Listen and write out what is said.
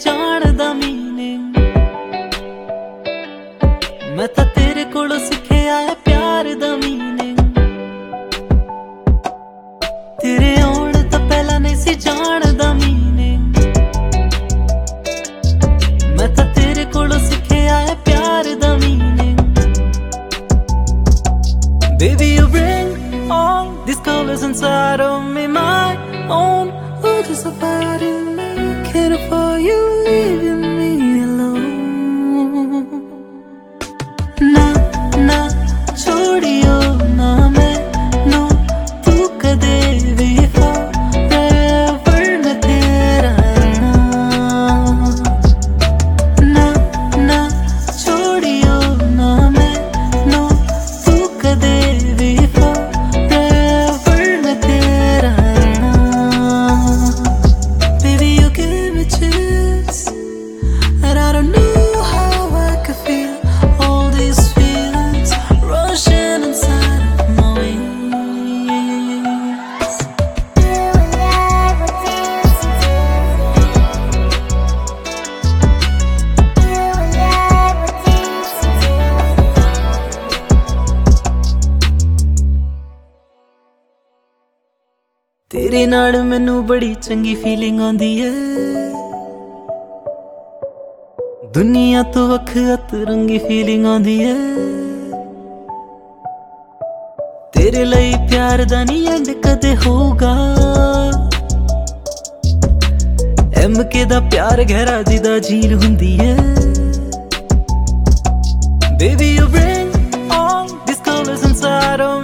जानदा मीनिंग। मैं तां तेरे कोलों सिक्खिया है प्यार दा मीनिंग। तेरे आउण तो पहला नहीं सी जानदा मीनिंग। मैं तां तेरे कोलों सिक्खिया है प्यार दा meaning. Baby, you bring all these colors inside of me, my own. Oh, just a fire in me, care for you, leaving me alone. Na na chodiyo na mainu tu kade bhi forever main tera rehna. Na na chodiyo na mainu tu kade bhi forever main tera rehna. Baby, you give me chills, and I don't know how I could feel all these feelings rushing inside of my wings. You and I were dancing till You and I were dancing तेरे नाल मैनू बड़ी चंगी feeling आंदी है। दुनिया तो वख अतरंगी फीलिंग आंदी है। तेरे लिए प्यार दा नी एंड कदे होगा। MK दा प्यार गहरा जिदा झील हुंदी है। Baby, you bring all these colors inside of